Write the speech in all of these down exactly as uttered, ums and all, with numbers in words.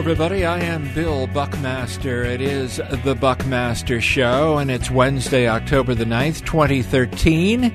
everybody. I am Bill Buckmaster. It is the Buckmaster Show, and it's Wednesday, October the ninth, twenty thirteen.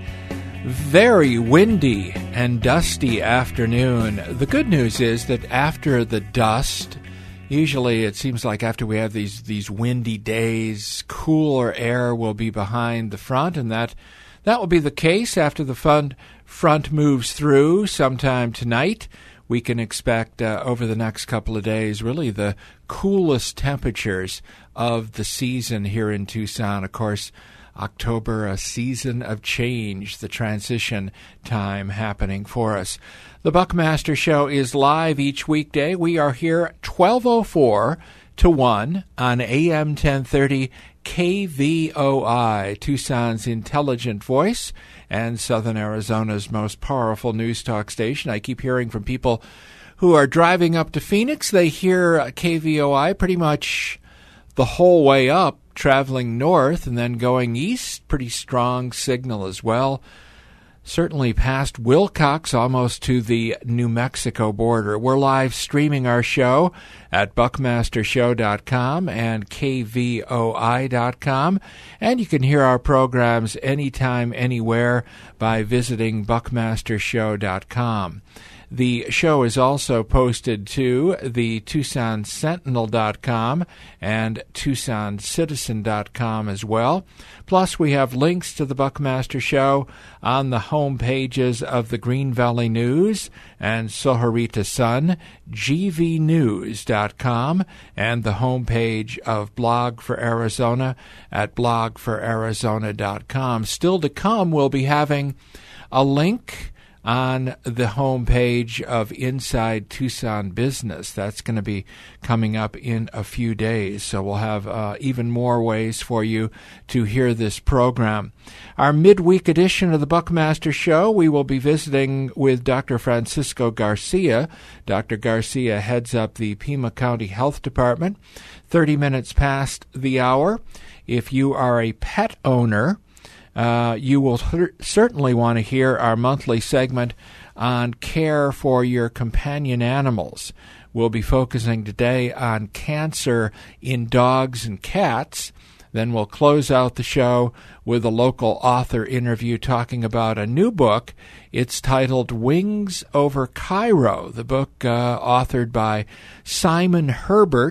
Very windy and dusty afternoon. The good news is that after the dust, usually it seems like after we have these, these windy days, cooler air will be behind the front, and that, that will be the case after the front, front moves through sometime tonight. We can expect uh, over the next couple of days really the coolest temperatures of the season here in Tucson. Of course, October, a season of change, the transition time happening for us. The Buckmaster Show is live each weekday. We are here twelve oh four to one on A M ten thirty K V O I, Tucson's intelligent voice and Southern Arizona's most powerful news talk station. I keep hearing from people who are driving up to Phoenix. They hear K V O I pretty much the whole way up, traveling north and then going east. Pretty strong signal as well. Certainly past Wilcox, almost to the New Mexico border. We're live streaming our show at buckmaster show dot com and K V O I dot com. And you can hear our programs anytime, anywhere by visiting buckmaster show dot com. The show is also posted to the Tucson Sentinel dot com and Tucson Citizen dot com as well. Plus, we have links to the Buckmaster Show on the home pages of the Green Valley News and Sohorita Sun, G V news dot com, and the home page of Blog for Arizona at blog for arizona dot com. Still to come, we'll be having a link on the home page of Inside Tucson Business. That's going to be coming up in a few days, so we'll have uh, even more ways for you to hear this program. Our midweek edition of the Buckmaster Show, we will be visiting with Doctor Francisco Garcia. Doctor Garcia heads up the Pima County Health Department. thirty minutes past the hour. If you are a pet owner, Uh, you will th- certainly want to hear our monthly segment on care for your companion animals. We'll be focusing today on cancer in dogs and cats. Then we'll close out the show with a local author interview talking about a new book. It's titled Wings Over Cairo, the book uh, authored by Simon Herbert.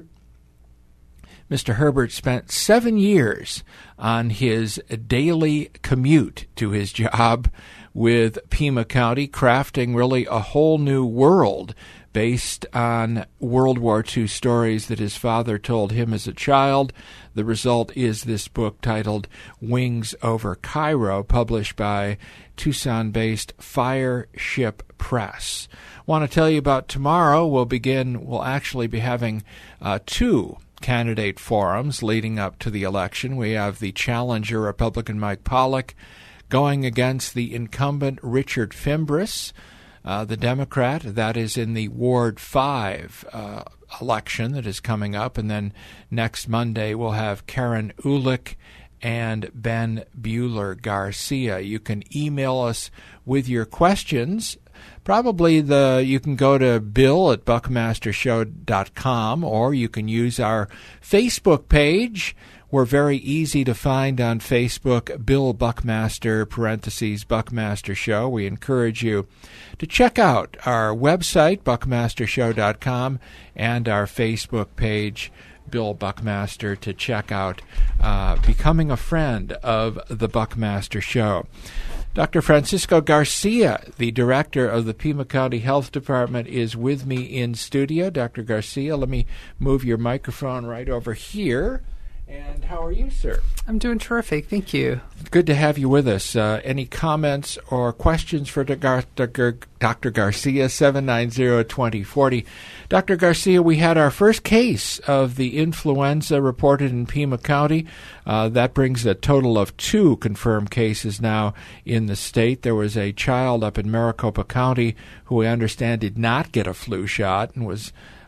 Mister Herbert spent seven years on his daily commute to his job with Pima County, crafting really a whole new world based on World War Two stories that his father told him as a child. The result is this book titled Wings Over Cairo, published by Tucson-based Fireship Press. Want to tell you about tomorrow. We'll begin, we'll actually be having uh, two candidate forums leading up to the election. We have the challenger, Republican Mike Pollock, going against the incumbent Richard Fimbres, uh, the Democrat. That is in the Ward five uh, election that is coming up. And then next Monday we'll have Karen Ulick and Ben Bueller Garcia. You can email us with your questions. Probably the you can go to bill at buckmaster show dot com, or you can use our Facebook page. We're very easy to find on Facebook, Bill Buckmaster, parentheses, Buckmaster Show. We encourage you to check out our website, buckmaster show dot com, and our Facebook page, Bill Buckmaster, to check out uh, becoming a friend of the Buckmaster Show. Doctor Francisco Garcia, the director of the Pima County Health Department, is with me in studio. Doctor Garcia, let me move your microphone right over here. And how are you, sir? I'm doing terrific. Thank you. Good to have you with us. Uh, any comments or questions for Doctor Garcia? seven nine zero, two zero four zero. Doctor Garcia, we had our first case of the influenza reported in Pima County. Uh, that brings a total of two confirmed cases now in the state. There was a child up in Maricopa County who I understand did not get a flu shot and was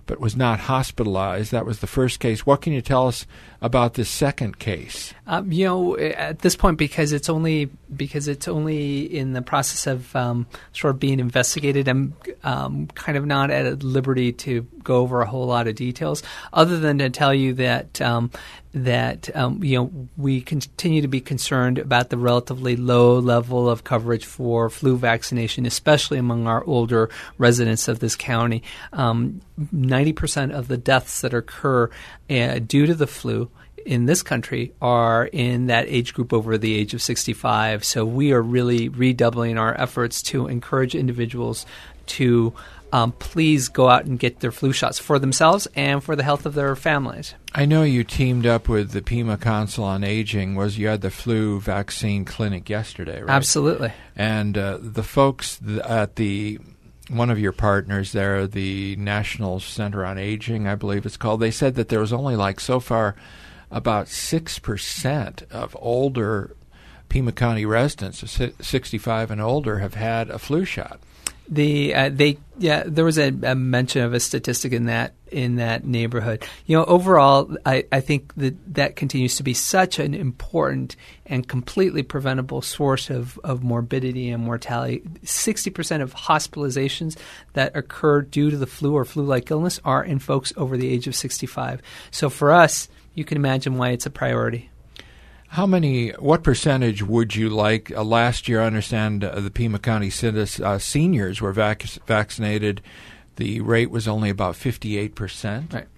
but was not hospitalized. That was the first case. What can you tell us about this second case? Um, you know, at this point, because it's only because it's only in the process of um, sort of being investigated, I'm um, kind of not at liberty to go over a whole lot of details, other than to tell you that um, that um, you know we continue to be concerned about the relatively low level of coverage for flu vaccination, especially among our older residents of this county. Um, ninety percent of the deaths that occur uh, due to the flu in this country are in that age group over the age of sixty-five. So we are really redoubling our efforts to encourage individuals to um, please go out and get their flu shots for themselves and for the health of their families. I know you teamed up with the Pima Council on Aging. Was you had the flu vaccine clinic yesterday, right? Absolutely. And uh, the folks th- at the one of your partners there, the National Center on Aging, I believe it's called, they said that there was only like so far about six percent of older Pima County residents, sixty-five and older, have had a flu shot. The uh, they yeah there was a, a mention of a statistic in that in that neighborhood. You know, overall, I, I think that that continues to be such an important and completely preventable source of, of morbidity and mortality. Sixty percent of hospitalizations that occur due to the flu or flu-like illness are in folks over the age of sixty-five. So for us, you can imagine why it's a priority. How many, what percentage would you like? Uh, last year, I understand uh, the Pima County uh, seniors were vac- vaccinated. The rate was only about fifty-eight percent. Right.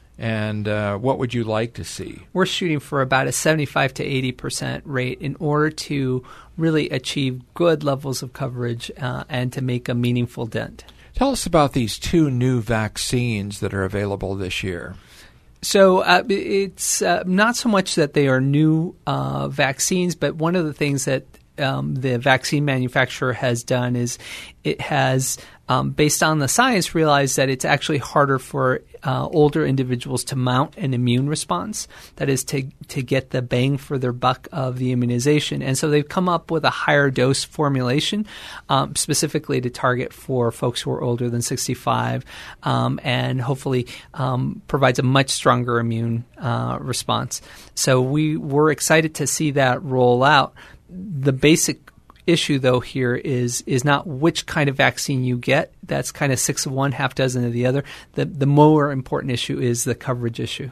And uh, what would you like to see? We're shooting for about a seventy-five to eighty percent rate in order to really achieve good levels of coverage uh, and to make a meaningful dent. Tell us about these two new vaccines that are available this year. So uh, it's uh, not so much that they are new uh, vaccines, but one of the things that um, the vaccine manufacturer has done is it has, um, based on the science, realized that it's actually harder for uh, older individuals to mount an immune response, that is to to get the bang for their buck of the immunization. And so they've come up with a higher dose formulation um, specifically to target for folks who are older than sixty-five um, and hopefully um, provides a much stronger immune uh, response. So we were excited to see that roll out. The basic issue, though, here is is not which kind of vaccine you get. That's kind of six of one, half dozen of the other. The the more important issue is the coverage issue.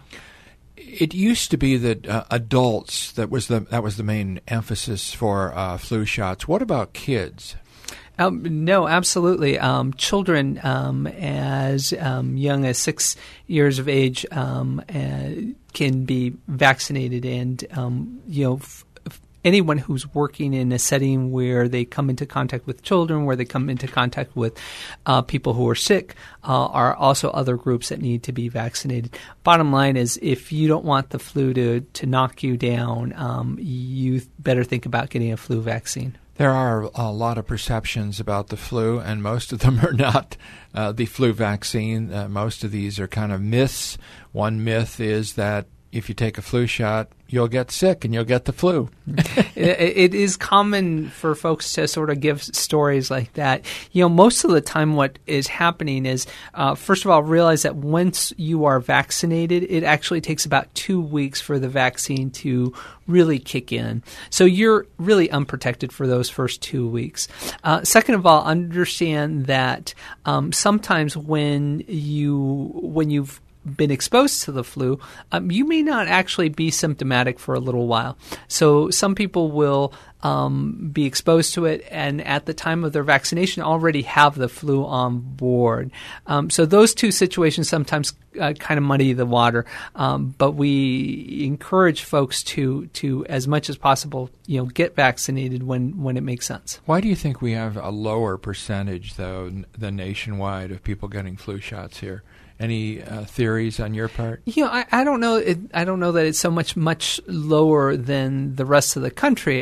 It used to be that uh, adults, that was the that was the main emphasis for uh, flu shots. What about kids? Um, no, absolutely. Um, children um, as um, young as six years of age um, uh, can be vaccinated, and um, you know. F- Anyone who's working in a setting where they come into contact with children, where they come into contact with uh, people who are sick, uh, are also other groups that need to be vaccinated. Bottom line is, if you don't want the flu to, to knock you down, um, you better think about getting a flu vaccine. There are a lot of perceptions about the flu, and most of them are not uh, the flu vaccine. Uh, most of these are kind of myths. One myth is that if you take a flu shot, you'll get sick and you'll get the flu. it, it is common for folks to sort of give stories like that. You know, most of the time what is happening is, uh, first of all, realize that once you are vaccinated, it actually takes about two weeks for the vaccine to really kick in. So you're really unprotected for those first two weeks. Uh, second of all, understand that um, sometimes when you when you've been exposed to the flu, um, you may not actually be symptomatic for a little while. So some people will um, be exposed to it and at the time of their vaccination already have the flu on board. Um, so those two situations sometimes uh, kind of muddy the water. Um, but we encourage folks to, to, as much as possible, you know, get vaccinated when, when it makes sense. Why do you think we have a lower percentage, though, n- than nationwide of people getting flu shots here? Any uh, theories on your part? You know, I, I don't know. It, I don't know that it's so much much lower than the rest of the country. I think the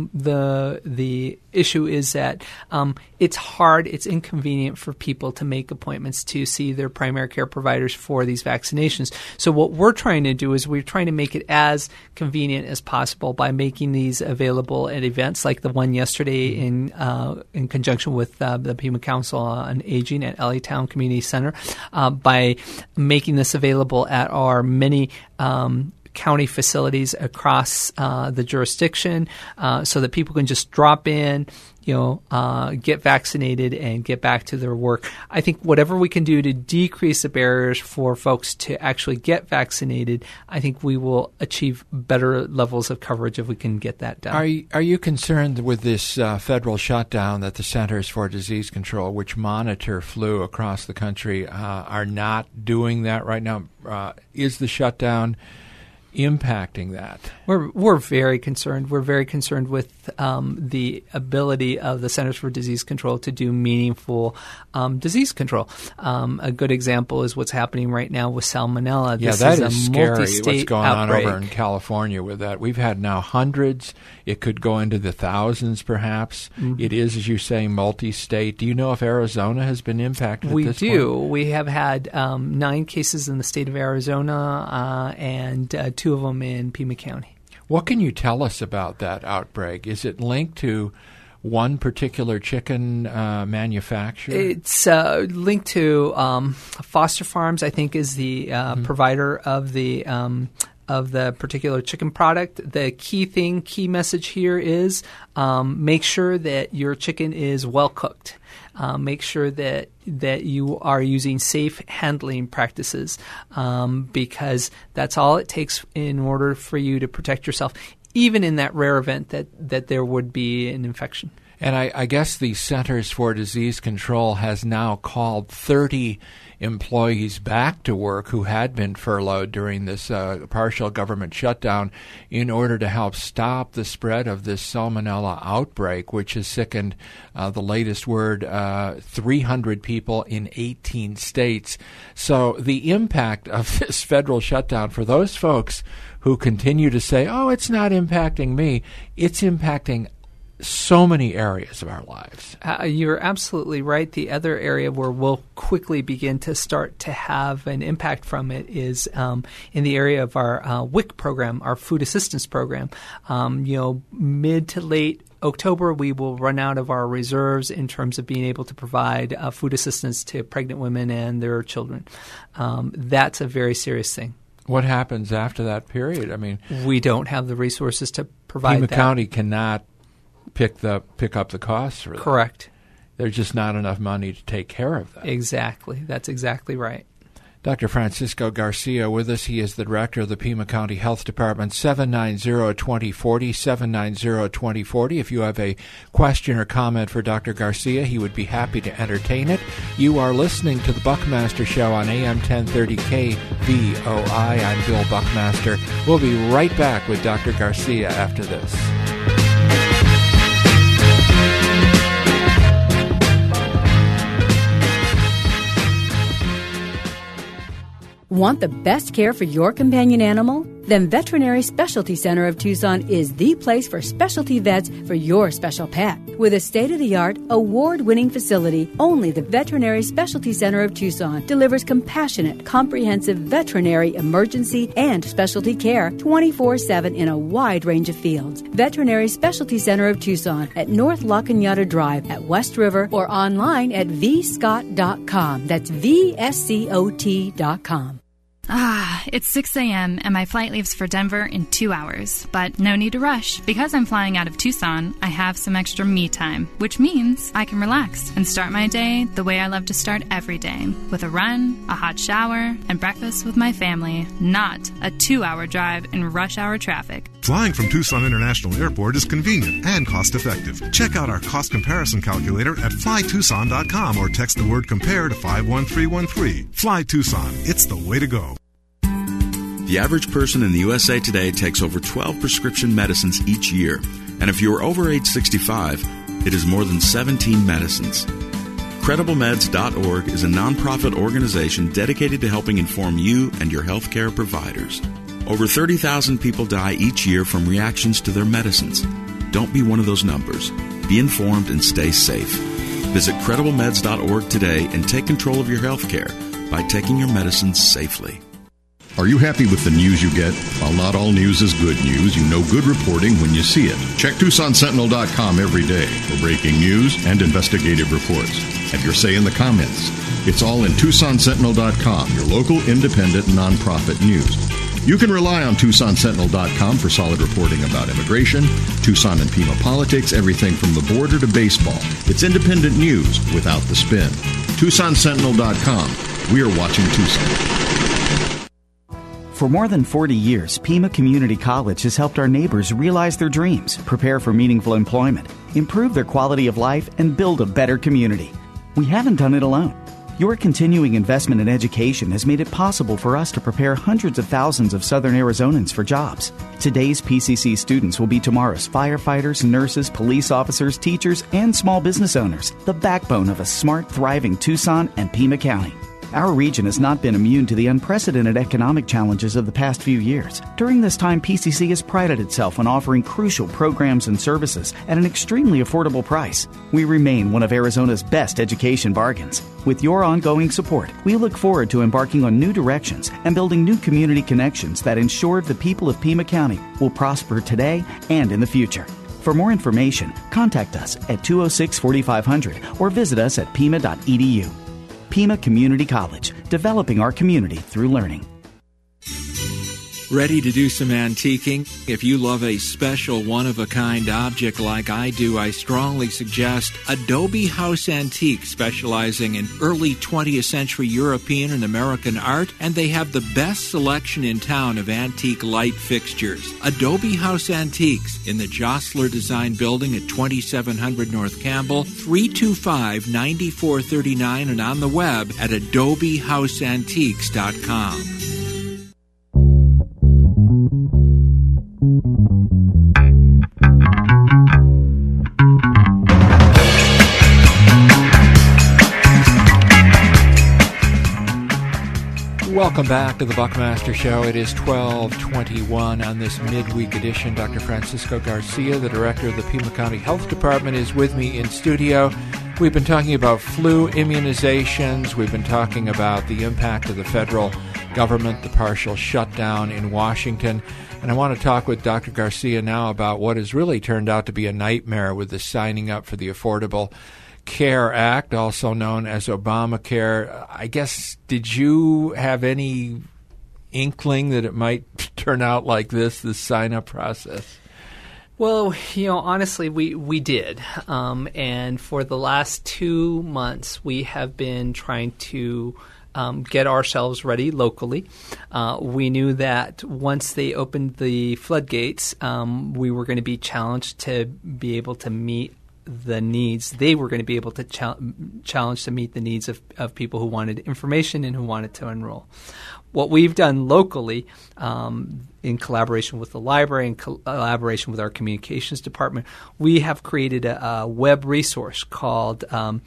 um, the the issue is that um, it's hard, it's inconvenient for people to make appointments to see their primary care providers for these vaccinations. So what we're trying to do is we're trying to make it as convenient as possible by making these available at events like the one yesterday in uh, in conjunction with uh, the Pima Council on Aging at Alleytown Community Center, uh, by making this available at our many um, county facilities across uh, the jurisdiction, uh, so that people can just drop in, you know, uh, get vaccinated and get back to their work. I think whatever we can do to decrease the barriers for folks to actually get vaccinated, I think we will achieve better levels of coverage if we can get that done. Are you, are you concerned with this uh, federal shutdown that the Centers for Disease Control, which monitor flu across the country, uh, are not doing that right now? Uh, is the shutdown impacting that? We're we're very concerned. We're very concerned with um, the ability of the Centers for Disease Control to do meaningful um, disease control. Um, a good example is what's happening right now with Salmonella. Yeah, this that is, is a scary. multi-state What's going outbreak. on over in California with that? We've had now hundreds. It could go into the thousands, perhaps. Mm-hmm. It is, as you say, multi-state. Do you know if Arizona has been impacted? We at this do. point? We have had um, nine cases in the state of Arizona uh, and uh, two of them in Pima County. What can you tell us about that outbreak? Is it linked to one particular chicken uh, manufacturer? It's uh, linked to um, Foster Farms, I think, is the uh, mm-hmm. provider of the um, of the particular chicken product. The key thing, key message here is um, make sure that your chicken is well cooked. Uh, make sure that that you are using safe handling practices, um, because that's all it takes in order for you to protect yourself, even in that rare event that, that there would be an infection. And I, I guess the Centers for Disease Control has now called thirty employees back to work who had been furloughed during this uh, partial government shutdown in order to help stop the spread of this Salmonella outbreak, which has sickened, uh, the latest word, uh, three hundred people in eighteen states. So the impact of this federal shutdown for those folks who continue to say, oh, it's not impacting me, it's impacting so many areas of our lives. Uh, you're absolutely right. The other area where we'll quickly begin to start to have an impact from it is um, in the area of our uh, W I C program, our food assistance program. Um, you know, mid to late October, we will run out of our reserves in terms of being able to provide uh, food assistance to pregnant women and their children. Um, that's a very serious thing. What happens after that period? I mean, we don't have the resources to provide Pima that. County cannot pick the pick up the costs for that. Correct. There's just not enough money to take care of that. Exactly. That's exactly right. Doctor Francisco Garcia with us. He is the director of the Pima County Health Department. seven nine zero, two zero four zero, seven nine zero, two zero four zero. If you have a question or comment for Doctor Garcia, he would be happy to entertain it. You are listening to the Buckmaster Show on A M ten thirty K V O I. I'm Bill Buckmaster. We'll be right back with Doctor Garcia after this. Want the best care for your companion animal? Then Veterinary Specialty Center of Tucson is the place for specialty vets for your special pet. With a state-of-the-art, award-winning facility, only the Veterinary Specialty Center of Tucson delivers compassionate, comprehensive veterinary emergency and specialty care twenty-four seven in a wide range of fields. Veterinary Specialty Center of Tucson at North La Cañada Drive at West River or online at v scott dot com. That's V S C O T dot com. Ah, it's six a.m. and my flight leaves for Denver in two hours. But no need to rush. Because I'm flying out of Tucson, I have some extra me time, which means I can relax and start my day the way I love to start every day, with a run, a hot shower, and breakfast with my family, not a two-hour drive in rush hour traffic. Flying from Tucson International Airport is convenient and cost-effective. Check out our cost comparison calculator at fly tucson dot com or text the word compare to five one three one three. Fly Tucson. It's the way to go. The average person in the U S A today takes over twelve prescription medicines each year. And if you're over age sixty-five, it is more than seventeen medicines. Credible Meds dot org is a nonprofit organization dedicated to helping inform you and your healthcare providers. Over thirty thousand people die each year from reactions to their medicines. Don't be one of those numbers. Be informed and stay safe. Visit credible meds dot org today and take control of your health care by taking your medicines safely. Are you happy with the news you get? While not all news is good news, you know good reporting when you see it. Check Tucson Sentinel dot com every day for breaking news and investigative reports. Have your say in the comments. It's all in Tucson Sentinel dot com, your local independent nonprofit news. You can rely on Tucson Sentinel dot com for solid reporting about immigration, Tucson and Pima politics, everything from the border to baseball. It's independent news without the spin. Tucson Sentinel dot com. We are watching Tucson. For more than forty years, Pima Community College has helped our neighbors realize their dreams, prepare for meaningful employment, improve their quality of life, and build a better community. We haven't done it alone. Your continuing investment in education has made it possible for us to prepare hundreds of thousands of Southern Arizonans for jobs. Today's P C C students will be tomorrow's firefighters, nurses, police officers, teachers, and small business owners, the backbone of a smart, thriving Tucson and Pima County. Our region has not been immune to the unprecedented economic challenges of the past few years. During this time, P C C has prided itself on offering crucial programs and services at an extremely affordable price. We remain one of Arizona's best education bargains. With your ongoing support, we look forward to embarking on new directions and building new community connections that ensure the people of Pima County will prosper today and in the future. For more information, contact us at two oh six, forty-five hundred or visit us at pima dot e d u. Pima Community College, developing our community through learning. Ready to do some antiquing? If you love a special, one-of-a-kind object like I do, I strongly suggest Adobe House Antique, specializing in early twentieth century European and American art, and they have the best selection in town of antique light fixtures. Adobe House Antiques in the Jostler Design Building at twenty-seven hundred North Campbell, three two five, nine four three nine, and on the web at adobe house antiques dot com. Welcome back to the Buckmaster Show. It is twelve twenty-one on this midweek edition. Doctor Francisco Garcia, the director of the Pima County Health Department, is with me in studio. We've been talking about flu immunizations. We've been talking about the impact of the federal government, the partial shutdown in Washington. And I want to talk with Doctor Garcia now about what has really turned out to be a nightmare with the signing up for the Affordable Care Act, also known as Obamacare. I guess, did you have any inkling that it might turn out like this, this sign-up process? Well, you know, honestly, we, we did. Um, and for the last two months, we have been trying to um, get ourselves ready locally. Uh, we knew that once they opened the floodgates, um, we were going to be challenged to be able to meet the needs. They were going to be able to ch- challenge to meet the needs of, of people who wanted information and who wanted to enroll. What we've done locally, um, in collaboration with the library and co- collaboration with our communications department, we have created a, a web resource called um,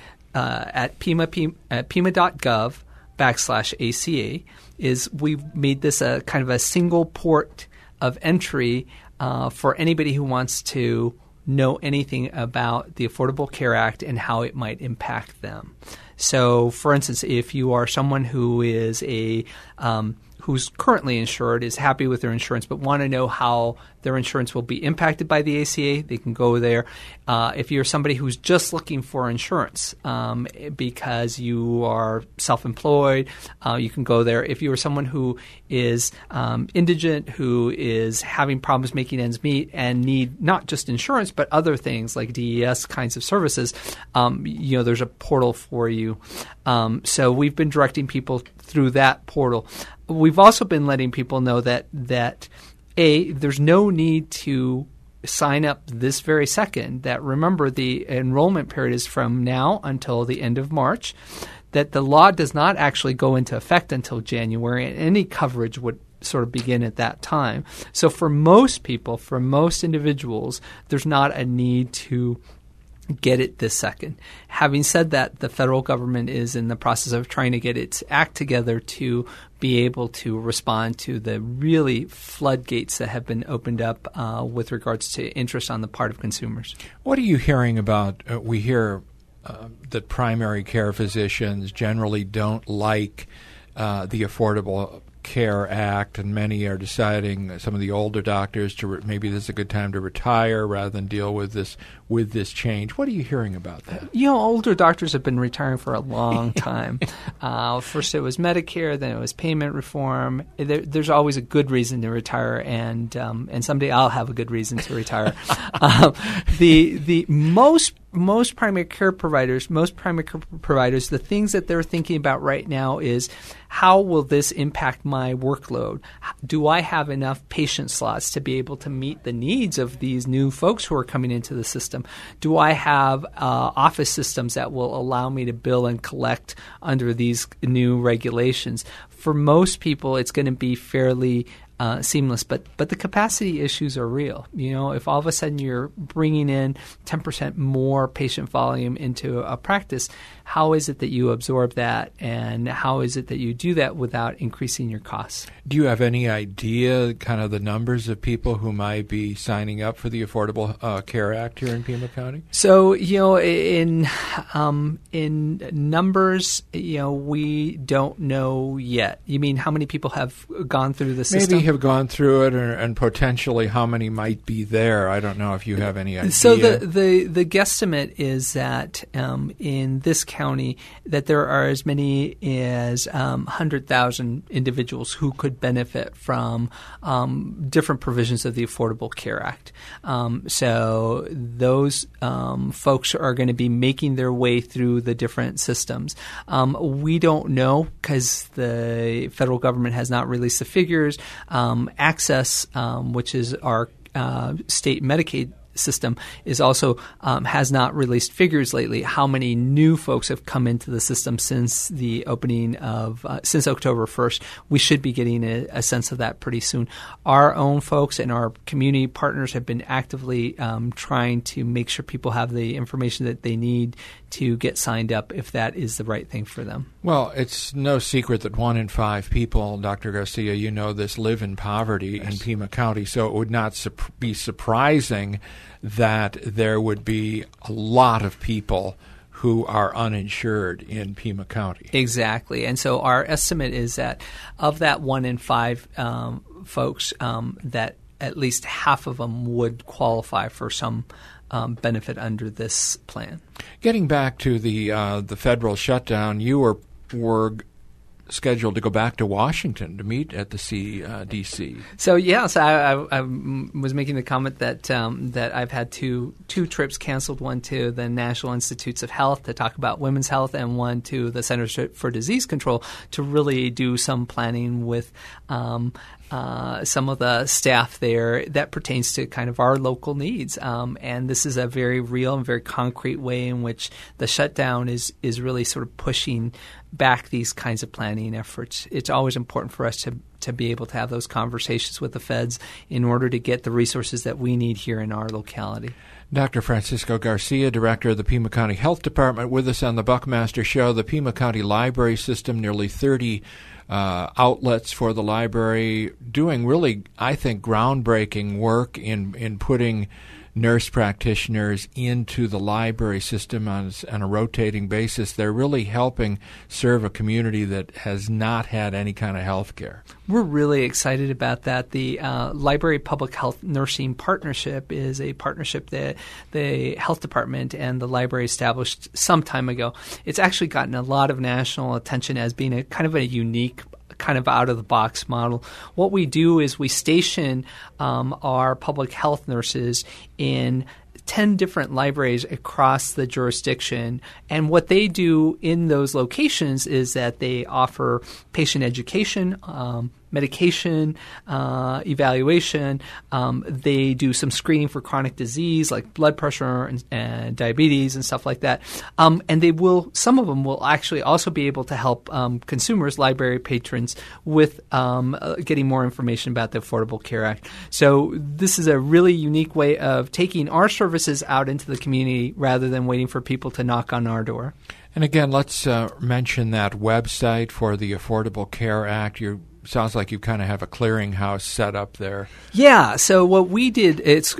uh, at Pima, Pima, at pima.gov backslash ACA. Is we've made this a kind of a single port of entry uh, for anybody who wants to know anything about the Affordable Care Act and how it might impact them. So, for instance, if you are someone who is a um, who's currently insured, is happy with their insurance, but want to know how their insurance will be impacted by the A C A, they can go there. Uh, if you're somebody who's just looking for insurance um, because you are self-employed, uh, you can go there. If you are someone who is um, indigent, who is having problems making ends meet and need not just insurance but other things like D E S kinds of services, um, you know, there's a portal for you. Um, so we've been directing people through that portal. We've also been letting people know that that A, there's no need to sign up this very second. That remember, the enrollment period is from now until the end of March, that the law does not actually go into effect until January, and any coverage would sort of begin at that time. So for most people, for most individuals, there's not a need to get it this second. Having said that, the federal government is in the process of trying to get its act together to be able to respond to the really floodgates that have been opened up uh, with regards to interest on the part of consumers. What are you hearing about? Uh, we hear uh, that primary care physicians generally don't like uh, the Affordable Care Act, and many are deciding, some of the older doctors, to re- maybe this is a good time to retire rather than deal with this with this change. What are you hearing about that? You know, older doctors have been retiring for a long time. uh, first it was Medicare, then it was payment reform. There, there's always a good reason to retire, and um, and someday I'll have a good reason to retire. um, the the most most primary care providers, most primary care providers, the things that they're thinking about right now is, how will this impact my workload? Do I have enough patient slots to be able to meet the needs of these new folks who are coming into the system? Do I have uh, office systems that will allow me to bill and collect under these new regulations? For most people, it's going to be fairly Uh, seamless, but but the capacity issues are real. You know, if all of a sudden you're bringing in ten percent more patient volume into a practice, how is it that you absorb that, and how is it that you do that without increasing your costs? Do you have any idea, kind of the numbers of people who might be signing up for the Affordable uh, Care Act here in Pima County? So, you know, in um, in numbers, you know, we don't know yet. You mean how many people have gone through the system? Maybe have gone through it, or, and potentially how many might be there. I don't know if you have any idea. So the the, the guesstimate is that um, in this county that there are as many as um, one hundred thousand individuals who could benefit from um, different provisions of the Affordable Care Act. Um, so those um, folks are going to be making their way through the different systems. Um, we don't know because the federal government has not released the figures. Um, Access, um, which is our uh, state Medicaid system, is also um, has not released figures lately. How many new folks have come into the system since the opening of uh, since October first? We should be getting a, a sense of that pretty soon. Our own folks and our community partners have been actively um, trying to make sure people have the information that they need to get signed up if that is the right thing for them. Well, it's no secret that one in five people, Doctor Garcia, you know this, live in poverty yes. in Pima County, so it would not su- be surprising that there would be a lot of people who are uninsured in Pima County. Exactly. And so our estimate is that of that one in five um, folks, um, that at least half of them would qualify for some Um, benefit under this plan. Getting back to the uh, the federal shutdown, you were were scheduled to go back to Washington to meet at the C D C. So yes, I, I, I was making the comment that um, that I've had two two trips canceled. One to the National Institutes of Health to talk about women's health, and one to the Centers for Disease Control to really do some planning with Um, Uh, some of the staff there that pertains to kind of our local needs. Um, and this is a very real and very concrete way in which the shutdown is, is really sort of pushing back these kinds of planning efforts. It's always important for us to, to be able to have those conversations with the feds in order to get the resources that we need here in our locality. Doctor Francisco Garcia, Director of the Pima County Health Department, with us on the Buckmaster Show. The Pima County Library System, nearly thirty Uh, outlets for the library, doing really, I think, groundbreaking work in, in putting nurse practitioners into the library system on, on a rotating basis. They're really helping serve a community that has not had any kind of health care. We're really excited about that. The uh, Library Public Health Nursing Partnership is a partnership that the health department and the library established some time ago. It's actually gotten a lot of national attention as being a kind of a unique kind of out-of-the-box model. What we do is we station um, our public health nurses in ten different libraries across the jurisdiction. And what they do in those locations is that they offer patient education, um, medication uh, evaluation. Um, they do some screening for chronic disease like blood pressure and, and diabetes and stuff like that. Um, and they will, some of them will actually also be able to help um, consumers, library patrons, with um, uh, getting more information about the Affordable Care Act. So this is a really unique way of taking our services out into the community rather than waiting for people to knock on our door. And again, let's uh, mention that website for the Affordable Care Act. You sounds like you kind of have a clearinghouse set up there. Yeah. So what we did, it's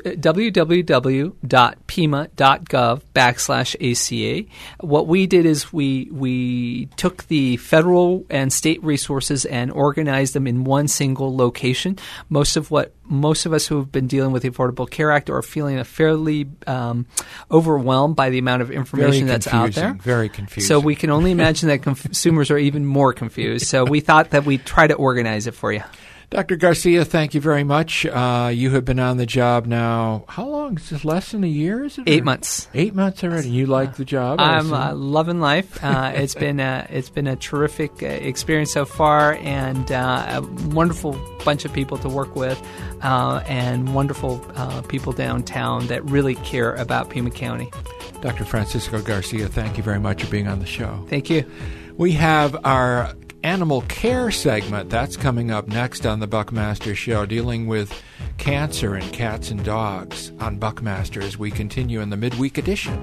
www.pima.gov backslash ACA. What we did is we we took the federal and state resources and organized them in one single location. Most of what most of us who have been dealing with the Affordable Care Act are feeling a fairly um, overwhelmed by the amount of information Very that's out there. Very confusing. So we can only imagine that consumers are even more confused. So we thought that we'd try to organize it for you. Doctor Garcia, thank you very much. Uh, you have been on the job now, how long? Is it less than a year? Is it? Eight months. Eight months already. You like the job? I'm uh, loving life. Uh, it's been a, it's been a terrific uh, experience so far, and uh, a wonderful bunch of people to work with, uh, and wonderful uh, people downtown that really care about Pima County. Doctor Francisco Garcia, thank you very much for being on the show. Thank you. We have our animal care segment. That's coming up next on the Buckmaster Show, dealing with cancer in cats and dogs on Buckmaster as we continue in the midweek edition.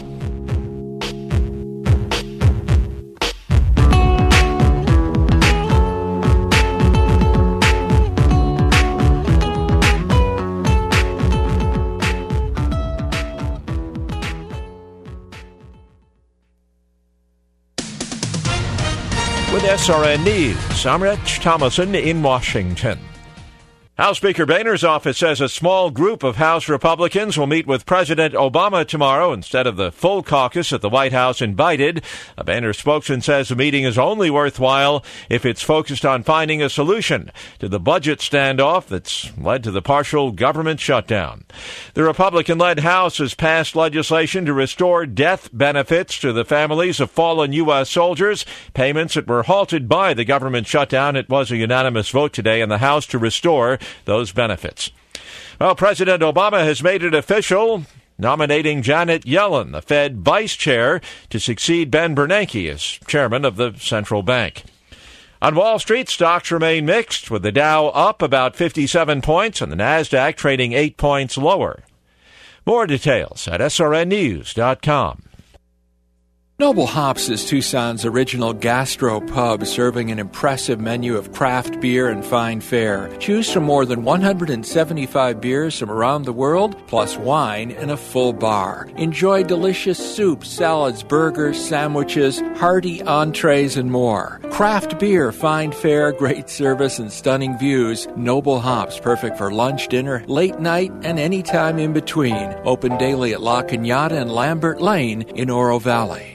With S R N News, I'm Rich Thomason in Washington. House Speaker Boehner's office says a small group of House Republicans will meet with President Obama tomorrow instead of the full caucus that the White House invited. A Boehner spokesman says the meeting is only worthwhile if it's focused on finding a solution to the budget standoff that's led to the partial government shutdown. The Republican-led House has passed legislation to restore death benefits to the families of fallen U S soldiers, payments that were halted by the government shutdown. It was a unanimous vote today in the House to restore those benefits. Well, President Obama has made it official, nominating Janet Yellen, the Fed vice chair, to succeed Ben Bernanke as chairman of the central bank. On Wall Street, stocks remain mixed, with the Dow up about fifty-seven points and the Nasdaq trading eight points lower. More details at S R N news dot com. Noble Hops is Tucson's original gastro pub, serving an impressive menu of craft beer and fine fare. Choose from more than one hundred seventy-five beers from around the world, plus wine and a full bar. Enjoy delicious soups, salads, burgers, sandwiches, hearty entrees, and more. Craft beer, fine fare, great service, and stunning views. Noble Hops, perfect for lunch, dinner, late night, and any time in between. Open daily at La Cañada and Lambert Lane in Oro Valley.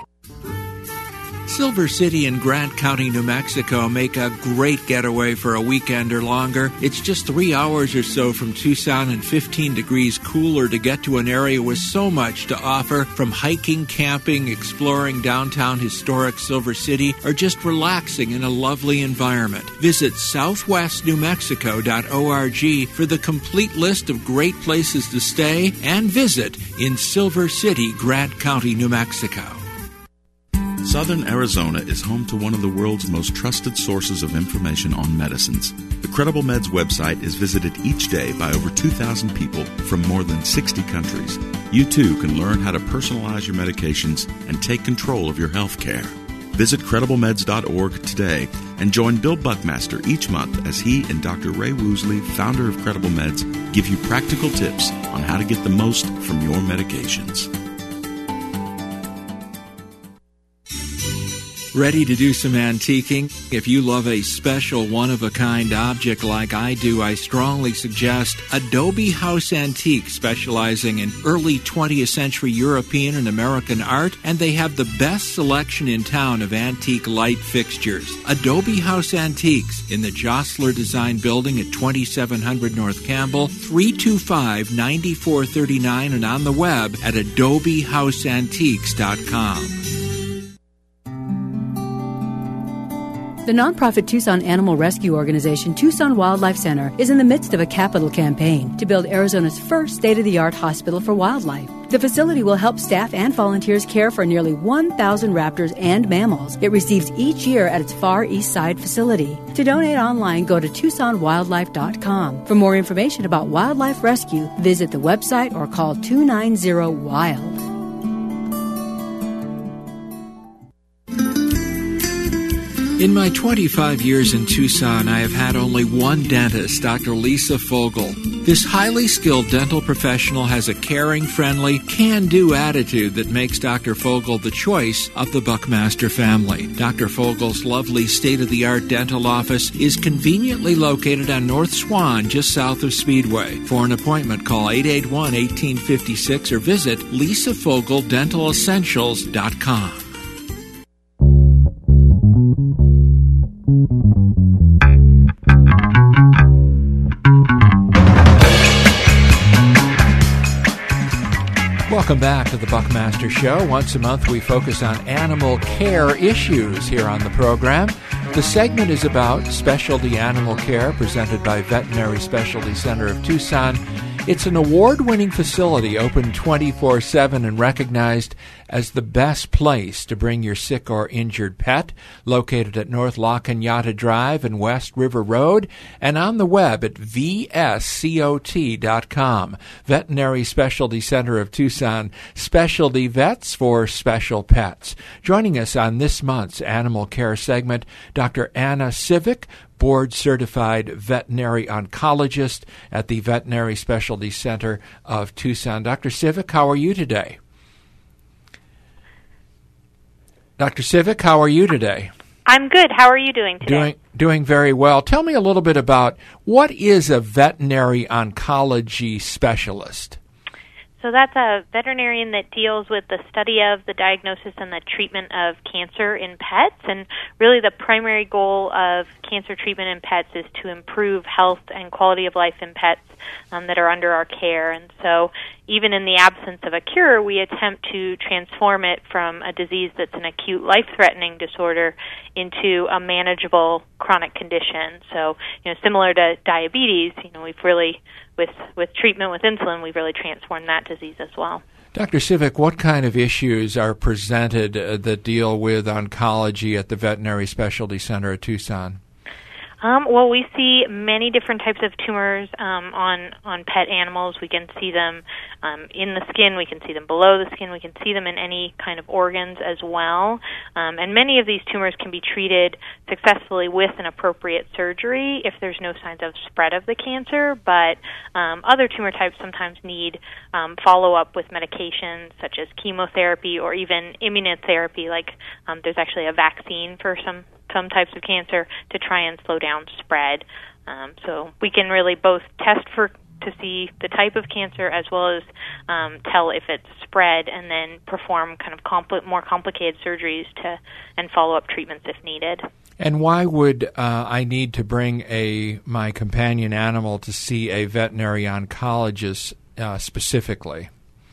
Silver City and Grant County, New Mexico make a great getaway for a weekend or longer. It's just three hours or so from Tucson and fifteen degrees cooler to get to an area with so much to offer, from hiking, camping, exploring downtown historic Silver City, or just relaxing in a lovely environment. Visit southwest new mexico dot org for the complete list of great places to stay and visit in Silver City, Grant County, New Mexico. Southern Arizona is home to one of the world's most trusted sources of information on medicines. The Credible Meds website is visited each day by over two thousand people from more than sixty countries. You too can learn how to personalize your medications and take control of your health care. Visit credible meds dot org today and join Bill Buckmaster each month as he and Doctor Ray Woosley, founder of Credible Meds, give you practical tips on how to get the most from your medications. Ready to do some antiquing? If you love a special one-of-a-kind object like I do, I strongly suggest Adobe House Antique, specializing in early twentieth century European and American art, and they have the best selection in town of antique light fixtures. Adobe House Antiques in the Jostler Design Building at twenty-seven hundred North Campbell, three two five, nine four three nine, and on the web at adobe house antiques dot com. The nonprofit Tucson Animal Rescue Organization, Tucson Wildlife Center, is in the midst of a capital campaign to build Arizona's first state-of-the-art hospital for wildlife. The facility will help staff and volunteers care for nearly one thousand raptors and mammals it receives each year at its Far East Side facility. To donate online, go to tucson wildlife dot com. For more information about wildlife rescue, visit the website or call two nine zero wild. In my twenty-five years in Tucson, I have had only one dentist, Doctor Lisa Fogel. This highly skilled dental professional has a caring, friendly, can-do attitude that makes Doctor Fogel the choice of the Buckmaster family. Doctor Fogel's lovely state-of-the-art dental office is conveniently located on North Swan, just south of Speedway. For an appointment, call eight eight one, one eight five six or visit lisa fogel dental essentials dot com. Welcome back to the Buckmaster Show. Once a month, we focus on animal care issues here on the program. The segment is about specialty animal care presented by Veterinary Specialty Center of Tucson. It's an award-winning facility open twenty-four seven and recognized as the best place to bring your sick or injured pet, located at North La Cañada Drive and West River Road, and on the web at v s cot dot com. Veterinary Specialty Center of Tucson, specialty vets for special pets. Joining us on this month's Animal Care segment, Doctor Anna Civic, board-certified veterinary oncologist at the Veterinary Specialty Center of Tucson. Doctor Civic, how are you today? Doctor Civic, how are you today? I'm good. How are you doing today? Doing doing very well. Tell me a little bit about what is a veterinary oncology specialist? So that's a veterinarian that deals with the study of, the diagnosis, and the treatment of cancer in pets. And really the primary goal of cancer treatment in pets is to improve health and quality of life in pets um, that are under our care. And so even in the absence of a cure, we attempt to transform it from a disease that's an acute life-threatening disorder into a manageable chronic condition. So, you know, similar to diabetes, you know, we've really With with treatment with insulin, we've really transformed that disease as well. Doctor Civic, what kind of issues are presented uh, that deal with oncology at the Veterinary Specialty Center at Tucson? Um, well, we see many different types of tumors um, on on pet animals. We can see them um, in the skin. We can see them below the skin. We can see them in any kind of organs as well. Um, and many of these tumors can be treated successfully with an appropriate surgery if there's no signs of spread of the cancer. But um, other tumor types sometimes need um, follow-up with medications such as chemotherapy or even immunotherapy. Like um, there's actually a vaccine for some some types of cancer to try and slow down spread. Um, so we can really both test for to see the type of cancer as well as um, tell if it's spread, and then perform kind of compl- more complicated surgeries to and follow-up treatments if needed. And why would uh, I need to bring a my companion animal to see a veterinary oncologist uh, specifically?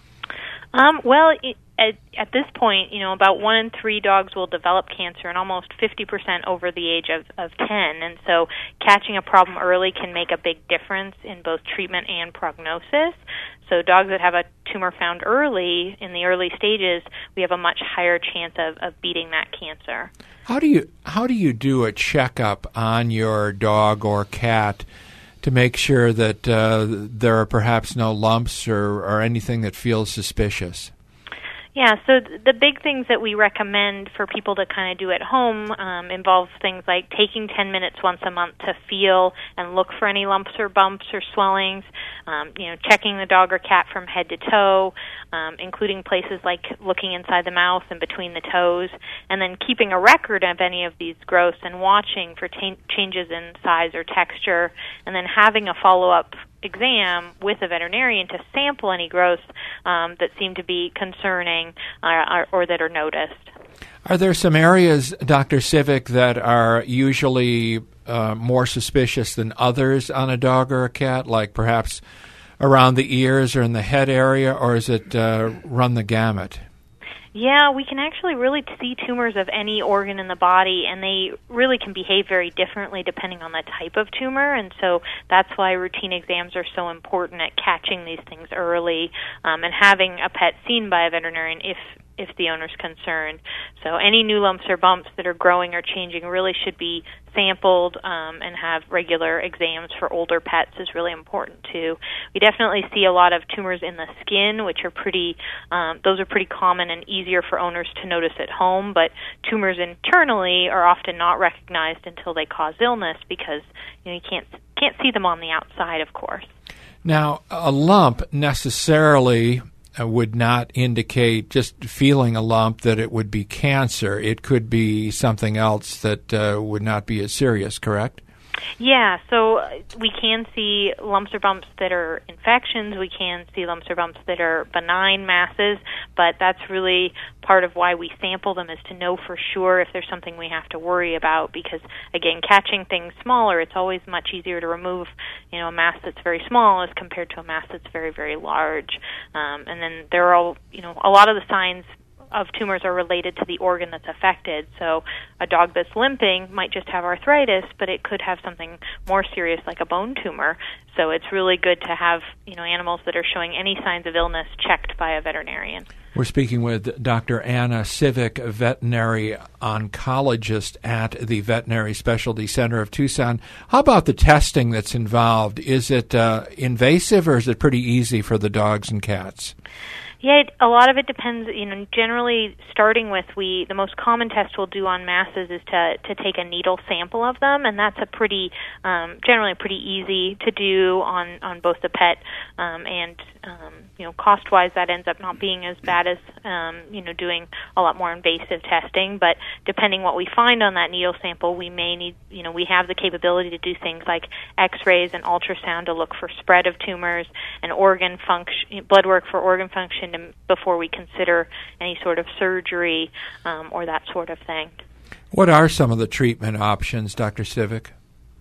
Um, well, it, at, at this point, you know, about one in three dogs will develop cancer, and almost fifty percent over the age of, of ten. And so catching a problem early can make a big difference in both treatment and prognosis. So dogs that have a tumor found early, in the early stages, we have a much higher chance of, of beating that cancer. How do you how do you do a checkup on your dog or cat to make sure that uh, there are perhaps no lumps or, or anything that feels suspicious? Yeah, so th- the big things that we recommend for people to kind of do at home um, involve things like taking ten minutes once a month to feel and look for any lumps or bumps or swellings, um, you know, checking the dog or cat from head to toe, um, including places like looking inside the mouth and between the toes, and then keeping a record of any of these growths and watching for t- changes in size or texture, and then having a follow-up exam with a veterinarian to sample any growths um, that seem to be concerning uh, or, or that are noticed. Are there some areas, Doctor Civic, that are usually uh, more suspicious than others on a dog or a cat, like perhaps around the ears or in the head area, or is it uh, run the gamut? Yeah, we can actually really see tumors of any organ in the body, and they really can behave very differently depending on the type of tumor, and so that's why routine exams are so important at catching these things early um, and having a pet seen by a veterinarian if if the owner's concerned. So any new lumps or bumps that are growing or changing really should be sampled um, and have regular exams for older pets is really important too. We definitely see a lot of tumors in the skin, which are pretty, um, those are pretty common and easier for owners to notice at home, but tumors internally are often not recognized until they cause illness because you know, you can't, can't see them on the outside, of course. Now, a lump necessarily Uh, would not indicate just feeling a lump that it would be cancer. It could be something else that uh, would not be as serious, correct? Yeah, so we can see lumps or bumps that are infections. We can see lumps or bumps that are benign masses, but that's really part of why we sample them is to know for sure if there's something we have to worry about because, again, catching things smaller, it's always much easier to remove, you know, a mass that's very small as compared to a mass that's very, very large. Um, and then there are, all, you know, a lot of the signs of tumors are related to the organ that's affected. So a dog that's limping might just have arthritis, but it could have something more serious like a bone tumor. So it's really good to have, you know, animals that are showing any signs of illness checked by a veterinarian. We're speaking with Doctor Anna Civic, veterinary oncologist at the Veterinary Specialty Center of Tucson. How about the testing that's involved? Is it uh, invasive or is it pretty easy for the dogs and cats? Yeah, it, a lot of it depends. You know, generally, starting with we, the most common test we'll do on masses is to to take a needle sample of them, and that's a pretty, um, generally pretty easy to do on on both the pet um, and um, you know, cost-wise, that ends up not being as bad as um, you know, doing a lot more invasive testing. But depending what we find on that needle sample, we may need, you know, we have the capability to do things like X-rays and ultrasound to look for spread of tumors and organ function, blood work for organ function before we consider any sort of surgery um, or that sort of thing. What are some of the treatment options, Doctor Civic?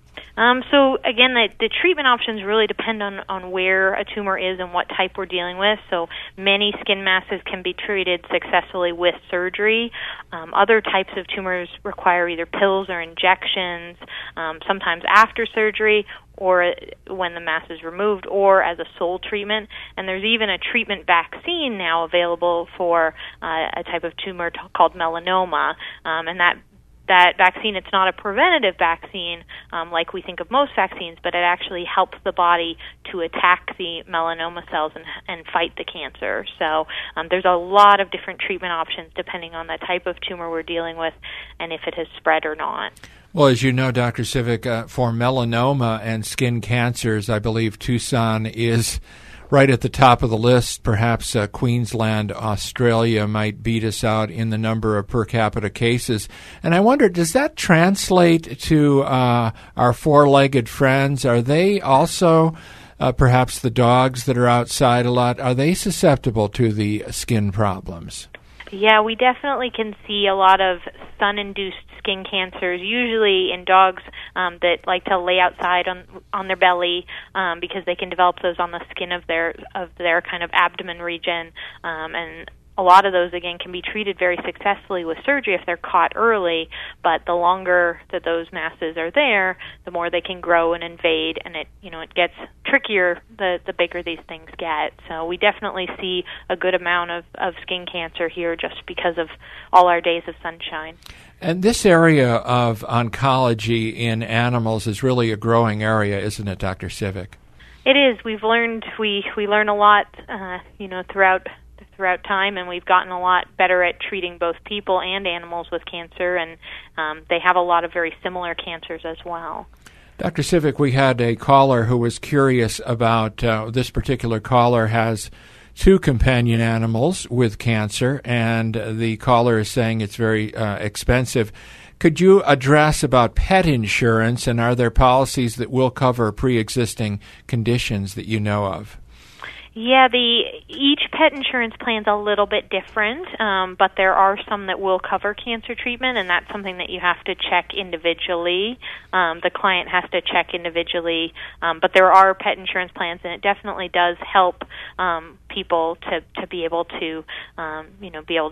Um, so again, the, the treatment options really depend on, on where a tumor is and what type we're dealing with. So many skin masses can be treated successfully with surgery. Um, other types of tumors require either pills or injections, um, sometimes after surgery or when the mass is removed or as a sole treatment. And there's even a treatment vaccine now available for uh, a type of tumor t- called melanoma, um, and that That vaccine, it's not a preventative vaccine um, like we think of most vaccines, but it actually helps the body to attack the melanoma cells and, and fight the cancer. So um, there's a lot of different treatment options depending on the type of tumor we're dealing with and if it has spread or not. Well, as you know, Doctor Civic, uh, for melanoma and skin cancers, I believe Tucson is right at the top of the list. Perhaps uh, Queensland, Australia might beat us out in the number of per capita cases. And I wonder, does that translate to uh, our four-legged friends? Are they also, uh, perhaps the dogs that are outside a lot, are they susceptible to the skin problems? Yeah, we definitely can see a lot of sun-induced skin cancers, usually in dogs um, that like to lay outside on on their belly um, because they can develop those on the skin of their of their kind of abdomen region, um, and a lot of those, again, can be treated very successfully with surgery if they're caught early, but the longer that those masses are there, the more they can grow and invade, and it, you know, it gets trickier the, the bigger these things get. So we definitely see a good amount of, of skin cancer here just because of all our days of sunshine. And this area of oncology in animals is really a growing area, isn't it, Doctor Civic? It is. We've learned, we, we learn a lot, uh, you know, throughout throughout time, and we've gotten a lot better at treating both people and animals with cancer, and um, they have a lot of very similar cancers as well. Doctor Civic, we had a caller who was curious about, uh, this particular caller has two companion animals with cancer, and the caller is saying it's very uh, expensive. Could you address about pet insurance, and are there policies that will cover pre-existing conditions that you know of? Yeah, the each pet insurance plan's a little bit different, um, but there are some that will cover cancer treatment, and that's something that you have to check individually. Um, the client has to check individually, um, but there are pet insurance plans, and it definitely does help um, people to, to be able to, um, you know, be able to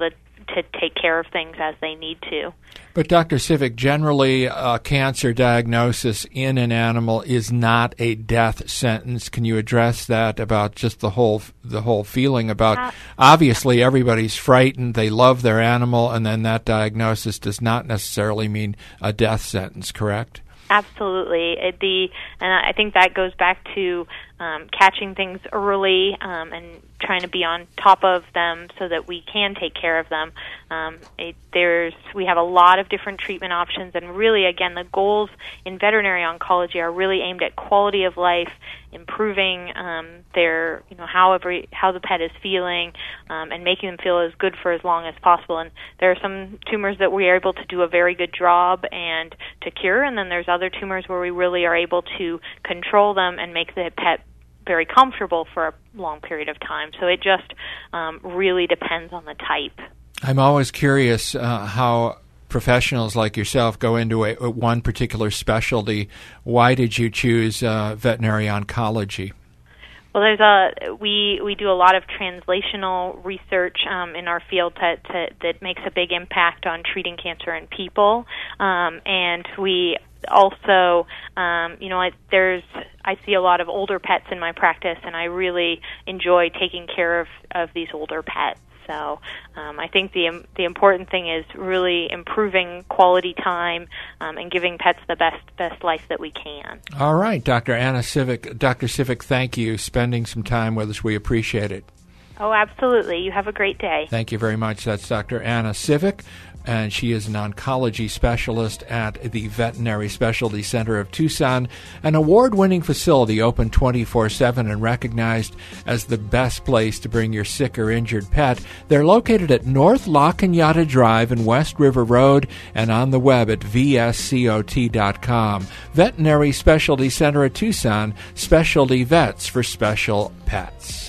to take care of things as they need to. But Doctor Civic, generally a cancer diagnosis in an animal is not a death sentence. Can you address that about just the whole the whole feeling about uh, obviously everybody's frightened, they love their animal, and then that diagnosis does not necessarily mean a death sentence, correct? Absolutely. It, the and I think that goes back to um, catching things early um, and trying to be on top of them so that we can take care of them. Um, it, there's we have a lot of different treatment options, and really, again, the goals in veterinary oncology are really aimed at quality of life, improving um, their, you know, how every how the pet is feeling, um, and making them feel as good for as long as possible. And there are some tumors that we are able to do a very good job and to cure, and then there's other tumors where we really are able to control them and make the pet very comfortable for a long period of time. So it just um, really depends on the type. I'm always curious uh, how professionals like yourself go into a, a one particular specialty. Why did you choose uh, veterinary oncology? Well, there's a we we do a lot of translational research um, in our field to, to, that makes a big impact on treating cancer in people, um, and we also, um, you know, I, there's I see a lot of older pets in my practice, and I really enjoy taking care of, of these older pets. So um, I think the the important thing is really improving quality time um, and giving pets the best best life that we can. All right, Doctor Anna Civic. Doctor Civic, thank you for spending some time with us. We appreciate it. Oh, absolutely. You have a great day. Thank you very much. That's Doctor Anna Civic, and she is an oncology specialist at the Veterinary Specialty Center of Tucson, an award-winning facility open twenty-four seven and recognized as the best place to bring your sick or injured pet. They're located at North La Cañada Drive and West River Road and on the web at v s cot dot com. Veterinary Specialty Center of Tucson, specialty vets for special pets.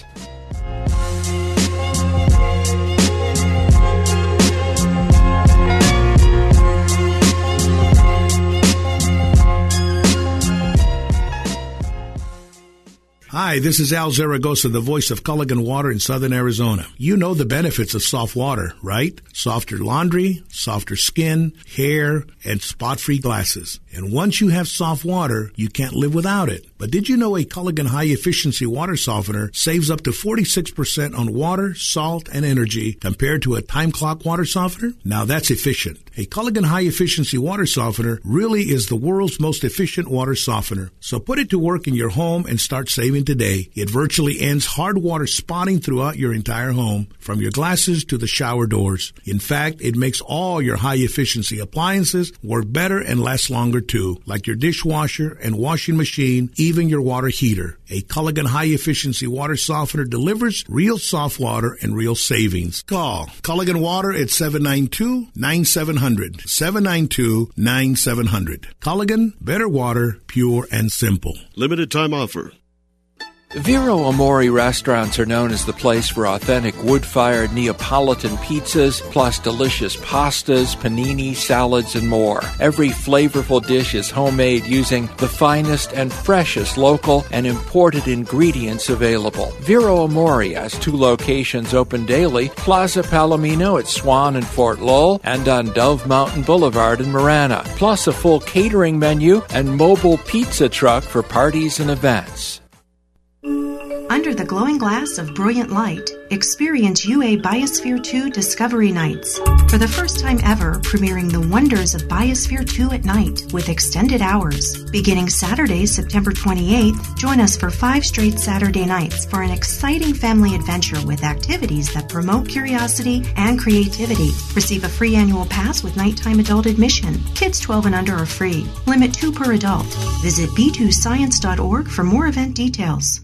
Hi, this is Al Zaragoza, the voice of Culligan Water in Southern Arizona. You know the benefits of soft water, right? Softer laundry, softer skin, hair, and spot-free glasses. And once you have soft water, you can't live without it. But did you know a Culligan high-efficiency water softener saves up to forty-six percent on water, salt, and energy compared to a time clock water softener? Now that's efficient. A Culligan high-efficiency water softener really is the world's most efficient water softener. So put it to work in your home and start saving today. It virtually ends hard water spotting throughout your entire home, from your glasses to the shower doors. In fact, it makes all your high-efficiency appliances work better and last longer too, like your dishwasher and washing machine, even your water heater. A Culligan high-efficiency water softener delivers real soft water and real savings. Call Culligan Water at seven nine two, nine seven zero zero, seven nine two, nine seven zero zero. Culligan, better water, pure and simple. Limited time offer. Vero Amore restaurants are known as the place for authentic wood-fired Neapolitan pizzas, plus delicious pastas, panini, salads, and more. Every flavorful dish is homemade using the finest and freshest local and imported ingredients available. Vero Amore has two locations open daily, Plaza Palomino at Swan and Fort Lowell, and on Dove Mountain Boulevard in Marana, plus a full catering menu and mobile pizza truck for parties and events. Under the glowing glass of brilliant light, experience U A Biosphere two Discovery Nights. For the first time ever, premiering the wonders of Biosphere two at night with extended hours. Beginning Saturday, September twenty-eighth, join us for five straight Saturday nights for an exciting family adventure with activities that promote curiosity and creativity. Receive a free annual pass with nighttime adult admission. Kids twelve and under are free. Limit two per adult. Visit b two science dot org for more event details.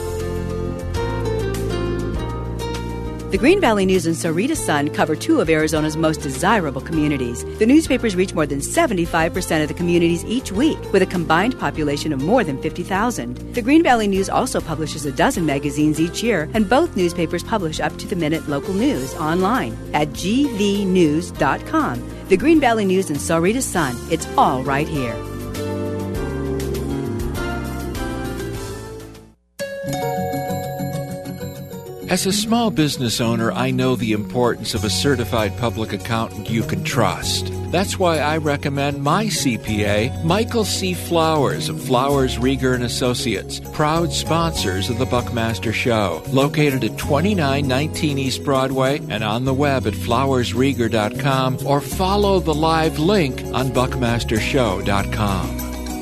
The Green Valley News and Sahuarita Sun cover two of Arizona's most desirable communities. The newspapers reach more than seventy-five percent of the communities each week, with a combined population of more than fifty thousand. The Green Valley News also publishes a dozen magazines each year, and both newspapers publish up-to-the-minute local news online at g v news dot com. The Green Valley News and Sahuarita Sun, it's all right here. As a small business owner, I know the importance of a certified public accountant you can trust. That's why I recommend my C P A, Michael C. Flowers of Flowers, Rieger and Associates, proud sponsors of the Buckmaster Show, located at twenty-nine nineteen East Broadway and on the web at flowers rieger dot com, or follow the live link on buckmaster show dot com.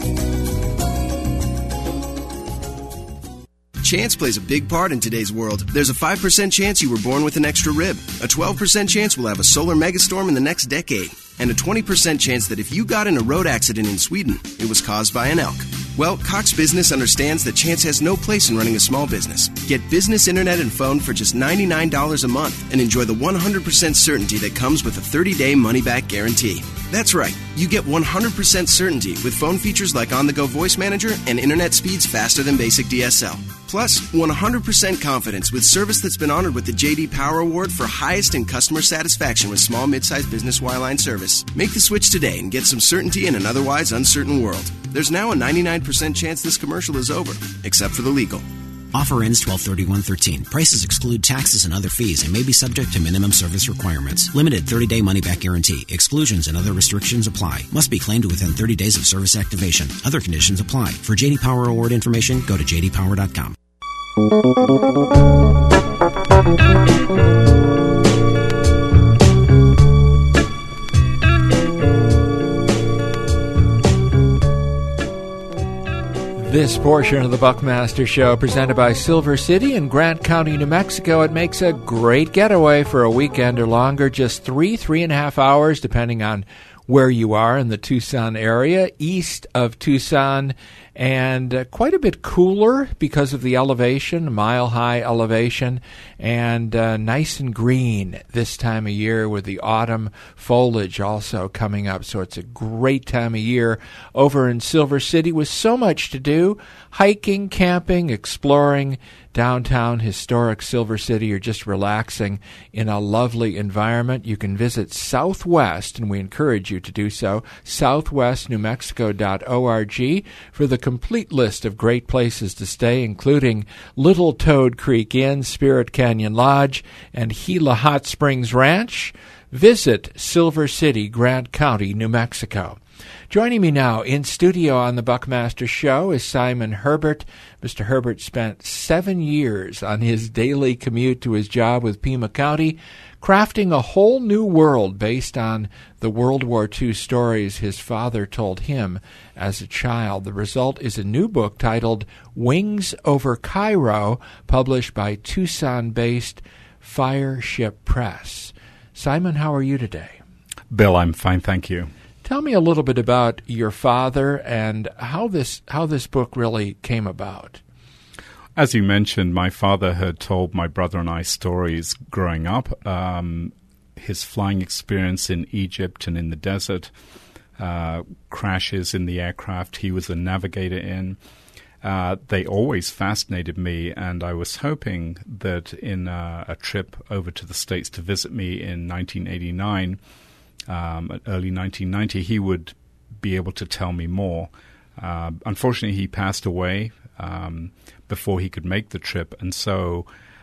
Chance plays a big part in today's world. There's a five percent chance you were born with an extra rib, a twelve percent chance we'll have a solar megastorm in the next decade, and a twenty percent chance that if you got in a road accident in Sweden, it was caused by an elk. Well, Cox Business understands that chance has no place in running a small business. Get business internet and phone for just ninety-nine dollars a month and enjoy the one hundred percent certainty that comes with a thirty-day money-back guarantee. That's right. You get one hundred percent certainty with phone features like on-the-go voice manager and internet speeds faster than basic D S L. Plus, one hundred percent confidence with service that's been honored with the J D Power Award for highest in customer satisfaction with small mid-sized business wireline service. Make the switch today and get some certainty in an otherwise uncertain world. There's now a ninety-nine percent chance this commercial is over, except for the legal. Offer ends twelve thirty-one thirteen. Prices exclude taxes and other fees and may be subject to minimum service requirements. Limited thirty-day money-back guarantee. Exclusions and other restrictions apply. Must be claimed within thirty days of service activation. Other conditions apply. For J D Power Award information, go to j d power dot com. This portion of the Buckmaster Show, presented by Silver City in Grant County, New Mexico, it makes a great getaway for a weekend or longer. Just three, three and a half hours, depending on where you are in the Tucson area, east of Tucson, and uh, quite a bit cooler because of the elevation, mile-high elevation, and uh, nice and green this time of year with the autumn foliage also coming up. So it's a great time of year over in Silver City with so much to do, hiking, camping, exploring downtown historic Silver City, or just relaxing in a lovely environment. You can visit Southwest, and we encourage you to do so, southwest new mexico dot org, for the complete list of great places to stay, including Little Toad Creek Inn, Spirit Canyon Lodge, and Gila Hot Springs Ranch. Visit Silver City, Grant County, New Mexico. Joining me now in studio on the Buckmaster Show is Simon Herbert. Mister Herbert spent seven years on his daily commute to his job with Pima County, crafting a whole new world based on the World War Two stories his father told him as a child. The result is a new book titled Wings Over Cairo, published by Tucson-based Fireship Press. Simon, how are you today? Bill, I'm fine, thank you. Tell me a little bit about your father and how this how this book really came about. As you mentioned, my father had told my brother and I stories growing up. Um, his flying experience in Egypt and in the desert, uh, crashes in the aircraft he was a navigator in. Uh, they always fascinated me, and I was hoping that in uh, a trip over to the States to visit me in nineteen eighty-nine, Um, early nineteen ninety, he would be able to tell me more. Uh, unfortunately, he passed away um, before he could make the trip, and so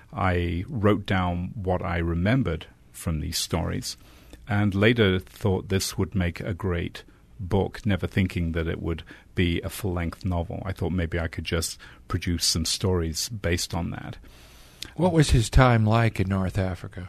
I wrote down what I remembered from these stories, and later thought this would make a great book, never thinking that it would be a full-length novel. I thought maybe I could just produce some stories based on that. What was his time like in North Africa?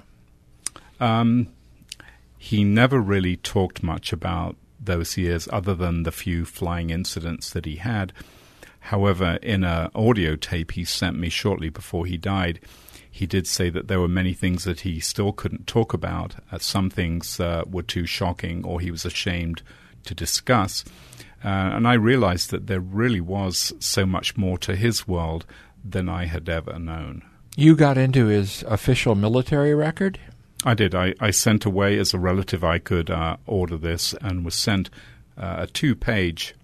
Um... He never really talked much about those years other than the few flying incidents that he had. However, in an audio tape he sent me shortly before he died, he did say that there were many things that he still couldn't talk about. Uh, some things uh, were too shocking or he was ashamed to discuss. Uh, and I realized that there really was so much more to his world than I had ever known. You got into his official military record? I did. I, I sent away as a relative I could uh, order this, and was sent uh, a two-page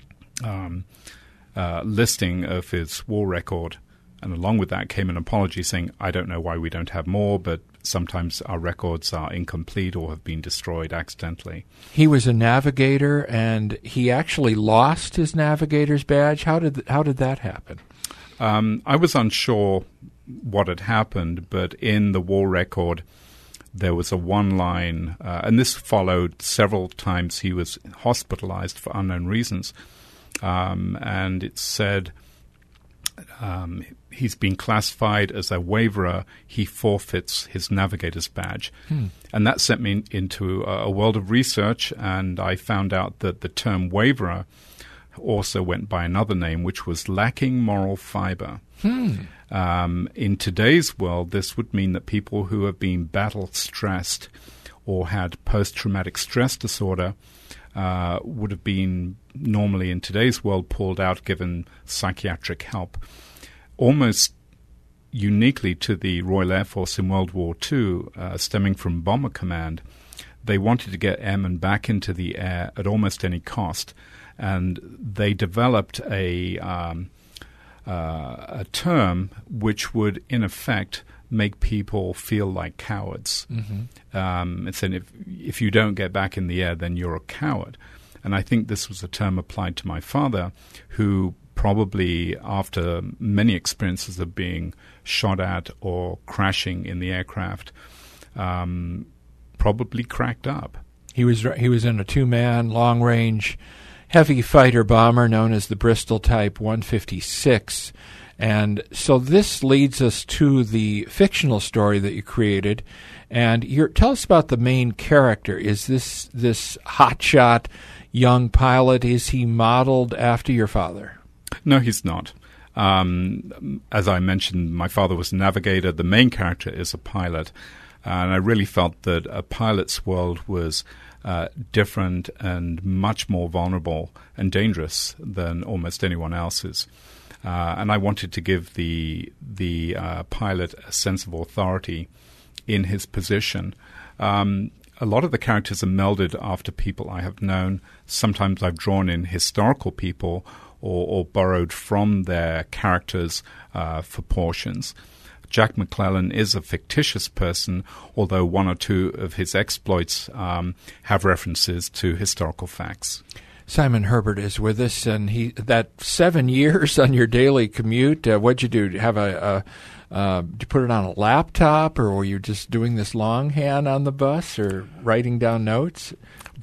um, uh, listing of his war record. And along with that came an apology saying, I don't know why we don't have more, but sometimes our records are incomplete or have been destroyed accidentally. He was a navigator, and he actually lost his navigator's badge. How did how did that happen? Um, I was unsure what had happened, but in the war record, there was a one line, uh, and this followed several times he was hospitalized for unknown reasons. Um, and it said um, he's been classified as a waverer. He forfeits his navigator's badge. Hmm. And that sent me into a, a world of research, and I found out that the term waverer also went by another name, which was lacking moral fiber. Hmm. Um, in today's world, this would mean that people who have been battle-stressed or had post-traumatic stress disorder uh, would have been normally in today's world pulled out, given psychiatric help. Almost uniquely to the Royal Air Force in World War Two, uh, stemming from Bomber Command, they wanted to get airmen back into the air at almost any cost, and they developed a... Um, Uh, a term which would, in effect, make people feel like cowards. Mm-hmm. Um, it said if if you don't get back in the air, then you're a coward. And I think this was a term applied to my father, who probably, after many experiences of being shot at or crashing in the aircraft, um, probably cracked up. He was he was in a two-man, long-range heavy fighter bomber known as the Bristol Type one fifty-six. And so this leads us to the fictional story that you created. And you're, tell us about the main character. Is this this hotshot young pilot, is he modeled after your father? No, he's not. Um, as I mentioned, my father was a navigator. The main character is a pilot. And I really felt that a pilot's world was Uh, different and much more vulnerable and dangerous than almost anyone else's. Uh, and I wanted to give the the uh, pilot a sense of authority in his position. Um, a lot of the characters are melded after people I have known. Sometimes I've drawn in historical people or, or borrowed from their characters uh, for portions. Jack McClellan is a fictitious person, although one or two of his exploits um, have references to historical facts. Simon Herbert is with us, and he that seven years on your daily commute, uh, what'd you do? Did you have a, a uh, did you put it on a laptop, or were you just doing this longhand on the bus, or writing down notes?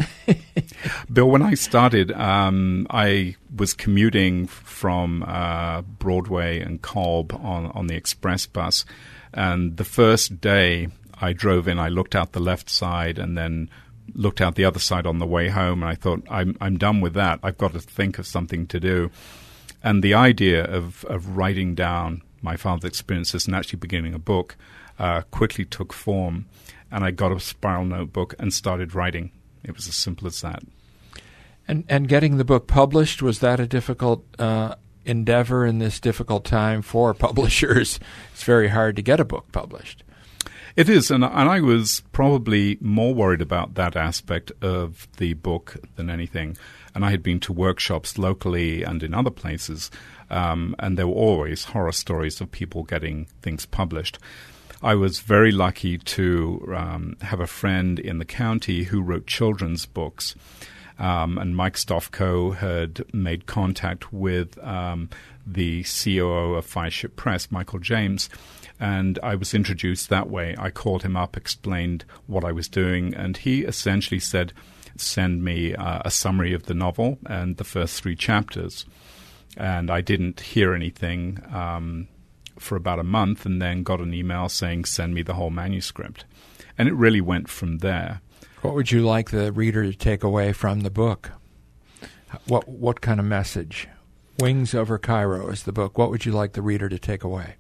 Bill, when I started, um, I was commuting from uh, Broadway and Kolb on, on the express bus. And the first day I drove in, I looked out the left side and then looked out the other side on the way home. And I thought, I'm, I'm done with that. I've got to think of something to do. And the idea of, of writing down my father's experiences and actually beginning a book uh, quickly took form. And I got a spiral notebook and started writing. It was as simple as that. And and getting the book published, was that a difficult uh, endeavor in this difficult time for publishers? It's very hard to get a book published. It is, and, and I was probably more worried about that aspect of the book than anything. And I had been to workshops locally and in other places, um, and there were always horror stories of people getting things published. I was very lucky to um, have a friend in the county who wrote children's books. Um, and Mike Stofko had made contact with um, the C O O of Fireship Press, Michael James, and I was introduced that way. I called him up, explained what I was doing, and he essentially said, send me uh, a summary of the novel and the first three chapters. And I didn't hear anything um for about a month, and then got an email saying, send me the whole manuscript. And it really went from there. What would you like the reader to take away from the book? What what kind of message? Wings Over Cairo is the book. What would you like the reader to take away?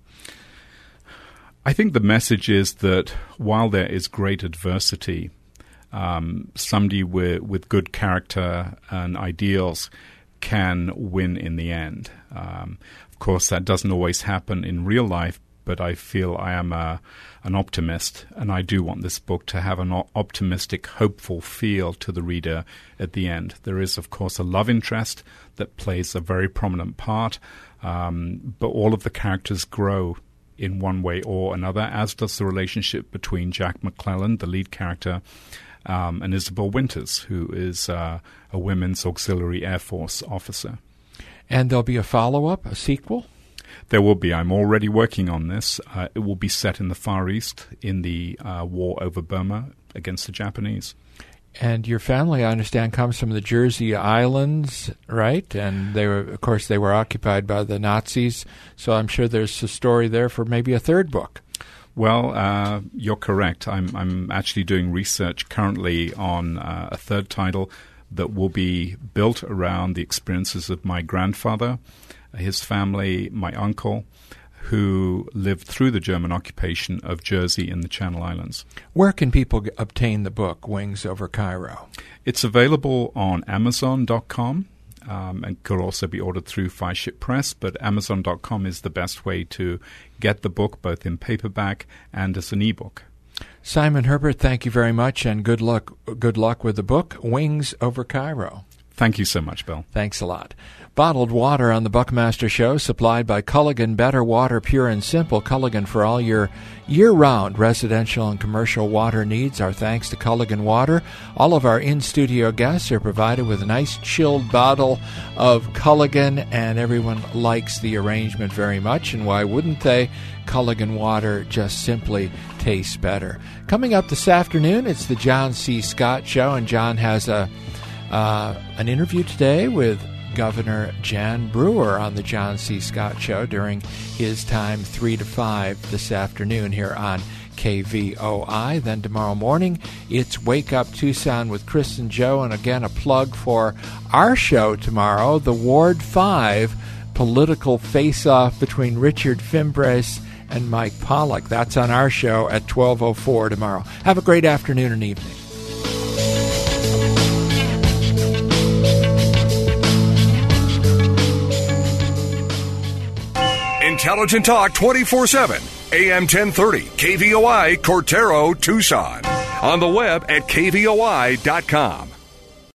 I think the message is that while there is great adversity, um, somebody with, with good character and ideals can win in the end. Um, of course, that doesn't always happen in real life, but I feel I am a, an optimist, and I do want this book to have an optimistic, hopeful feel to the reader at the end. There is, of course, a love interest that plays a very prominent part, um, but all of the characters grow in one way or another, as does the relationship between Jack McClellan, the lead character, um, and Isabel Winters, who is uh, a Women's Auxiliary Air Force officer. And there'll be a follow-up, a sequel? There will be. I'm already working on this. Uh, it will be set in the Far East in the uh, war over Burma against the Japanese. And your family, I understand, comes from the Jersey Islands, right? And they were, of course, they were occupied by the Nazis. So I'm sure there's a story there for maybe a third book. Well, uh, you're correct. I'm, I'm actually doing research currently on uh, a third title that will be built around the experiences of my grandfather, his family, my uncle, who lived through the German occupation of Jersey in the Channel Islands. Where can people g- obtain the book, Wings Over Cairo? It's available on Amazon dot com um, and could also be ordered through Fireship Press, but Amazon dot com is the best way to get the book, both in paperback and as an ebook. Simon Herbert, thank you very much, and good luck, good luck with the book, Wings Over Cairo. Thank you so much, Bill. Thanks a lot. Bottled water on the Buckmaster Show, supplied by Culligan. Better water, pure and simple. Culligan for all your year-round residential and commercial water needs. Our thanks to Culligan Water. All of our in-studio guests are provided with a nice chilled bottle of Culligan, and everyone likes the arrangement very much. And why wouldn't they? Culligan Water just simply tastes better. Coming up this afternoon, it's the John C. Scott Show, and John has a uh, an interview today with Governor Jan Brewer on the John C. Scott Show during his time three to five this afternoon here on K V O I. Then tomorrow morning, it's Wake Up Tucson with Chris and Joe. And again, a plug for our show tomorrow, the Ward five political face-off between Richard Fimbres and Mike Pollock. That's on our show at twelve oh four tomorrow. Have a great afternoon and evening. Intelligent Talk twenty-four seven, A M ten thirty, K V O I, Cortero, Tucson. On the web at K V O I dot com.